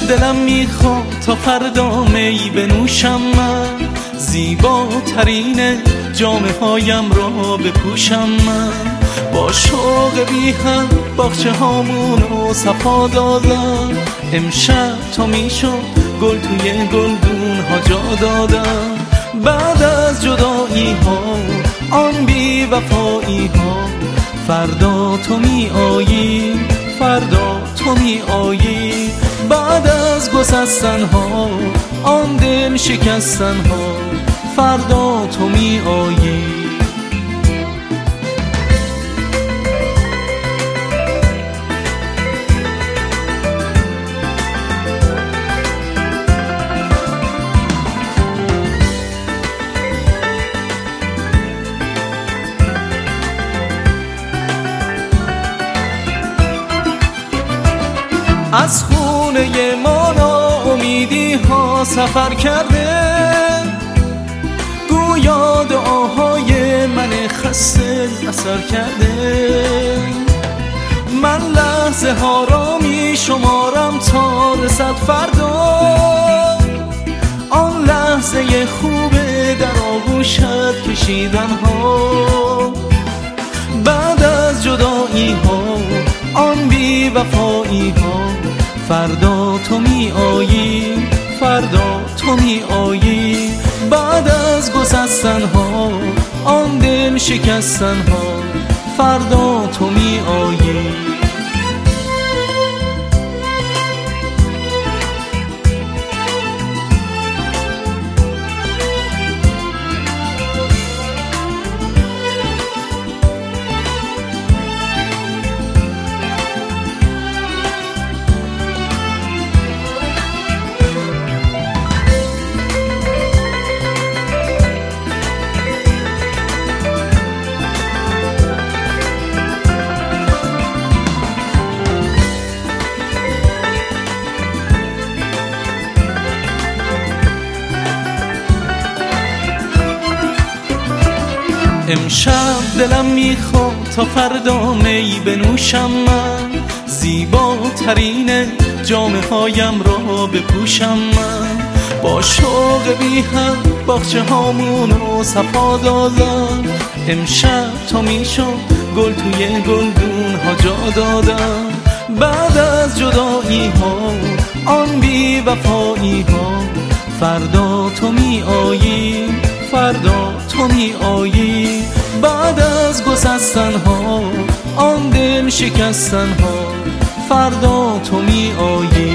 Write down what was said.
دلم میخواد تا فردا می بنوشم من، زیباترین جامه هایم را بپوشم من. با شوق بی هم باغچه هامون رو صفا دادم، امشب تا میشد گل توی گلدون ها جا دادم. بعد از جدایی ها آن بی وفایی ها، فردا تو می آیی، فردا تو می آیی. بعد از گسستن ها آن دل شکستن ها، فردا تو می آیی. از خونه ما ناامیدی ها سفر کرده، گویا دعاهای من خسته اثر کرده. من لحظه ها را می شمارم تا رسد فردا، آن لحظه خوبه در آغوشت کشیدن ها. بعد از جدایی ها آن بی وفایی ها، فردا تو می آیی، فردا تو می آیی. بعد از گسستن ها آن دل شکستن ها، فردا تو می آیی. امشب دلم میخواد تا فردا می بنوشم من، زیباترین جامه هایم را بپوشم من. با شوق بی هم باغچه هامون رو صفا دادم، امشب تا میشد گل توی گلدون ها جا دادم. بعد از جدایی ها آن بی وفایی ها، فردا تو می آیی، فردا تو می آیی. بعد از گسستن ها آن دل شکستن ها، فردا تو می آیی.